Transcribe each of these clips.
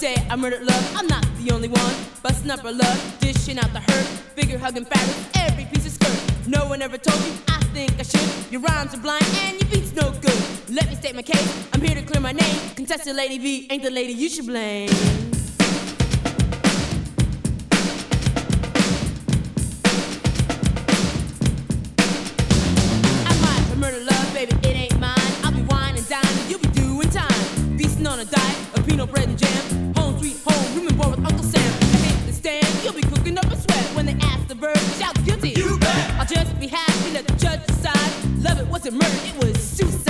say I murdered love, I'm not the only one. Busting up our love, dishing out the hurt, figure hugging fabulous, every piece of skirt. No one ever told you, I think I should. Your rhymes are blind and your beats no good. Let me state my case, I'm here to clear my name. Contestant Lady V ain't the lady you should blame. I might have murdered love, baby, it ain't mine. I'll be wine and dine and you'll be doing time. Feasting on a diet of peanut bread and jam. Home sweet home, room and board with Uncle Sam. I hit the stand, you'll be cooking up a sweat. When they ask the verb, shout guilty. You bet. I'll just be happy, let the judge decide. Love it wasn't murder, it was suicide.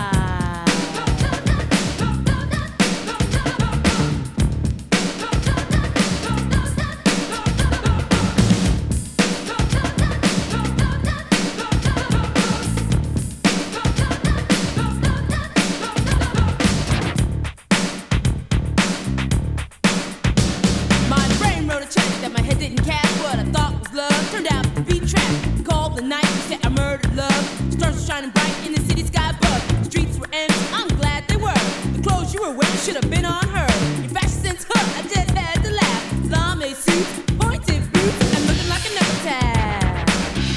Shining bright in the city sky above. The streets were empty, I'm glad they were. The clothes you were wearing should have been on her. Your fashion sense, I just had to laugh. Lame suits, pointed boots, and looking like an epitaph.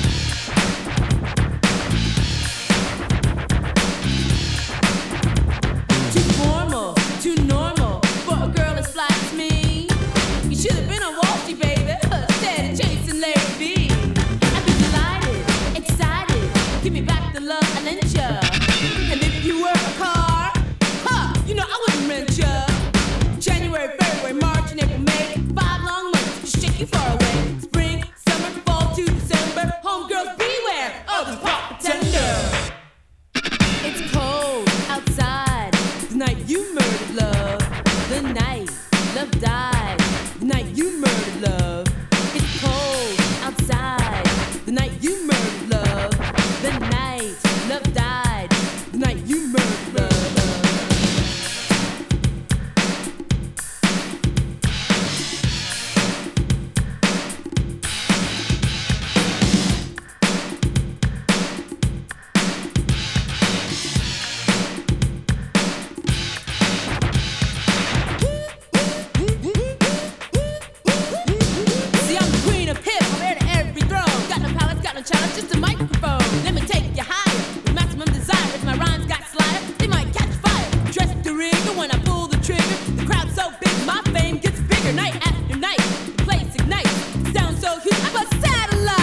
Too formal, too normal for a girl as fly as me. You should have been on Wall Street, baby, instead of chasing Larry B. I'd be delighted, excited. Give me back the love I lent ya. And if you were a car, you know I wouldn't rent ya. January, February, March, and April, May, 5 long months to shake you far away. Spring, summer, fall to December. Homegirls beware of the pop pretender. It's cold outside. The night you murdered love. The night love died. The night you murdered love. It's cold outside. The night you murdered love. The night love died. The night you murdered love. See, I'm the queen of hip, I'm heir to every throne. Got no palace, got no challenge, just a microphone. Let me take you higher, with maximum desire. If my rhymes got slider, they might catch fire. Dress the rigor when I pull the trigger. The crowd's so big, my fame gets bigger. Night after night, the place ignites. Sound so huge, I bust satellites.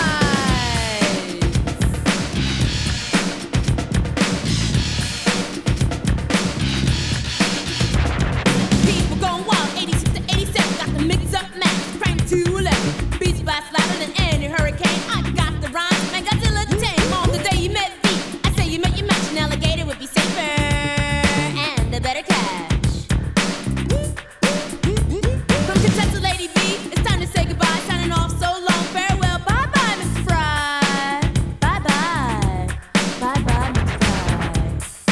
People going wild, 86 to 87. Got the mix up max, crank to 11. Beats blast louder than any hurricane. I got the rhymes, man, Godzilla tame. On the day you met me, I say you met your match. An alligator would be safer and a better catch. From contestant Lady B, it's time to say goodbye. Signing off, so long, farewell, bye bye, Mr. Fry. Bye bye, bye bye, Mr. Fry.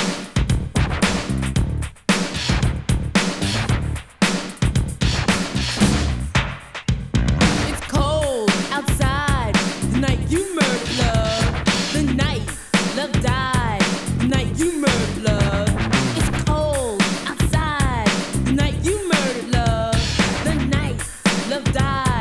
It's cold outside. The night you murdered love. The night love died. The night you murdered love. It's cold outside. The night you murdered love. The night love died.